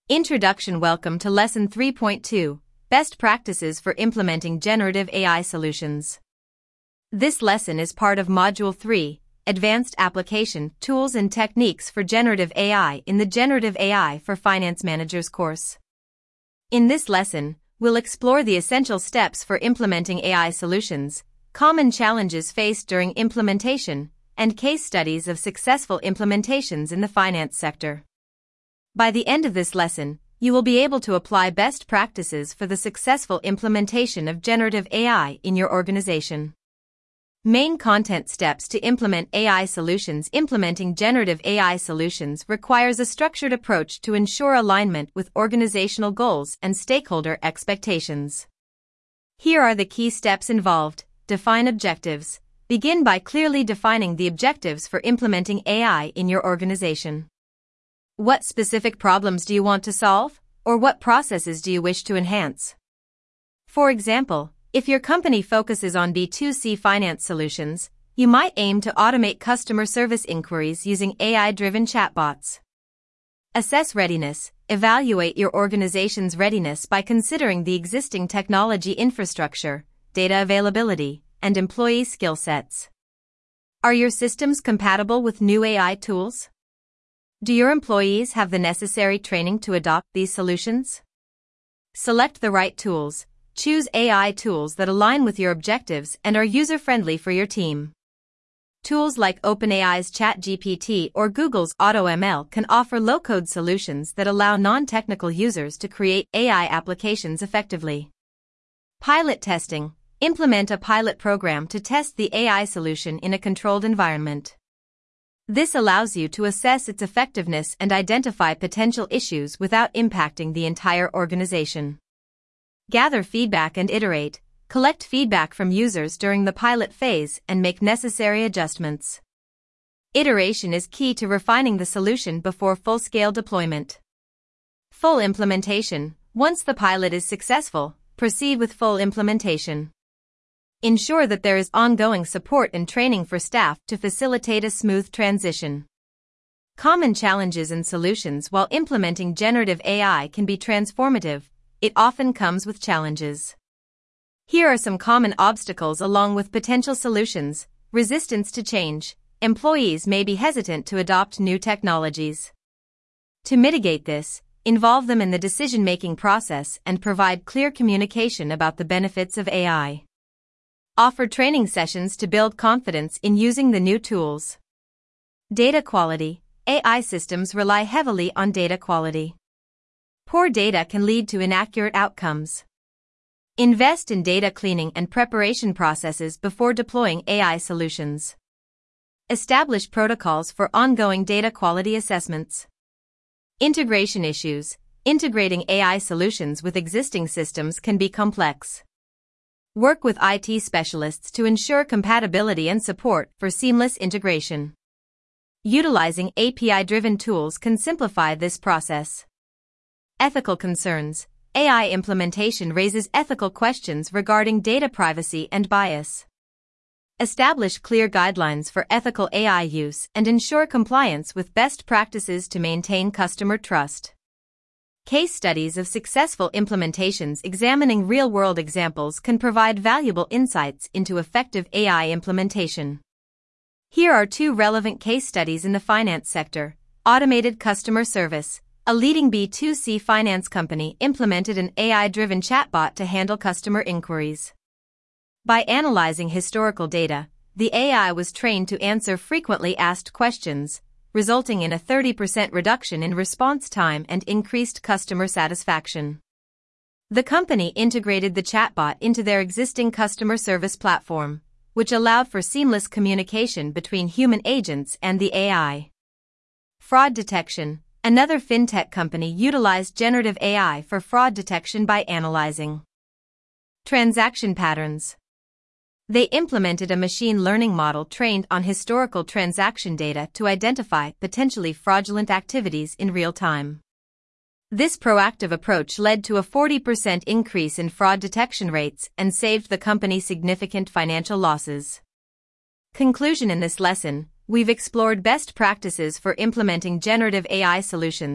Introduction. Welcome to Lesson 3.2, Best Practices for Implementing Generative AI Solutions. This lesson is part of Module 3, Advanced Application, Tools and Techniques for Generative AI in the Generative AI for Finance Managers course. In this lesson, we'll explore the essential steps for implementing AI solutions, common challenges faced during implementation, and case studies of successful implementations in the finance sector. By the end of this lesson, you will be able to apply best practices for the successful implementation of generative AI in your organization. Main content steps to implement AI solutions. Implementing generative AI solutions requires a structured approach to ensure alignment with organizational goals and stakeholder expectations. Here are the key steps involved. Define objectives. Begin by clearly defining the objectives for implementing AI in your organization. What specific problems do you want to solve, or what processes do you wish to enhance? For example, if your company focuses on B2C finance solutions, you might aim to automate customer service inquiries using AI-driven chatbots. Assess readiness. Evaluate your organization's readiness by considering the existing technology infrastructure, data availability, and employee skill sets. Are your systems compatible with new AI tools? Do your employees have the necessary training to adopt these solutions? Select the right tools. Choose AI tools that align with your objectives and are user-friendly for your team. Tools like OpenAI's ChatGPT or Google's AutoML can offer low-code solutions that allow non-technical users to create AI applications effectively. Pilot testing. Implement a pilot program to test the AI solution in a controlled environment. This allows you to assess its effectiveness and identify potential issues without impacting the entire organization. Gather feedback and iterate. Collect feedback from users during the pilot phase and make necessary adjustments. Iteration is key to refining the solution before full-scale deployment. Full implementation. Once the pilot is successful, proceed with full implementation. Ensure that there is ongoing support and training for staff to facilitate a smooth transition. Common challenges and solutions. While implementing generative AI can be transformative, it often comes with challenges. Here are some common obstacles along with potential solutions. Resistance to change. Employees may be hesitant to adopt new technologies. To mitigate this, involve them in the decision-making process and provide clear communication about the benefits of AI. Offer training sessions to build confidence in using the new tools. Data quality. AI systems rely heavily on data quality. Poor data can lead to inaccurate outcomes. Invest in data cleaning and preparation processes before deploying AI solutions. Establish protocols for ongoing data quality assessments. Integration issues. Integrating AI solutions with existing systems can be complex. Work with IT specialists to ensure compatibility and support for seamless integration. Utilizing API-driven tools can simplify this process. Ethical concerns. AI implementation raises ethical questions regarding data privacy and bias. Establish clear guidelines for ethical AI use and ensure compliance with best practices to maintain customer trust. Case studies of successful implementations. Examining real-world examples can provide valuable insights into effective AI implementation. Here are two relevant case studies in the finance sector. Automated Customer Service. A leading B2C finance company implemented an AI-driven chatbot to handle customer inquiries. By analyzing historical data, the AI was trained to answer frequently asked questions, resulting in a 30% reduction in response time and increased customer satisfaction. The company integrated the chatbot into their existing customer service platform, which allowed for seamless communication between human agents and the AI. Fraud detection. Another fintech company utilized generative AI for fraud detection by analyzing transaction patterns. They implemented a machine learning model trained on historical transaction data to identify potentially fraudulent activities in real time. This proactive approach led to a 40% increase in fraud detection rates and saved the company significant financial losses. Conclusion. In this lesson, we've explored best practices for implementing generative AI solutions,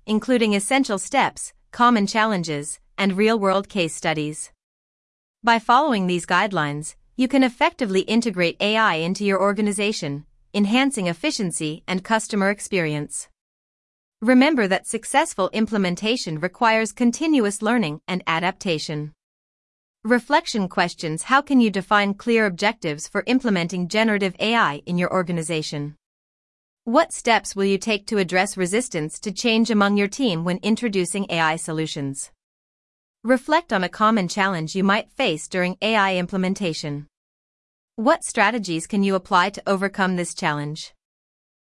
including essential steps, common challenges, and real-world case studies. By following these guidelines, you can effectively integrate AI into your organization, enhancing efficiency and customer experience. Remember that successful implementation requires continuous learning and adaptation. Reflection questions: how can you define clear objectives for implementing generative AI in your organization? What steps will you take to address resistance to change among your team when introducing AI solutions? Reflect on a common challenge you might face during AI implementation. What strategies can you apply to overcome this challenge?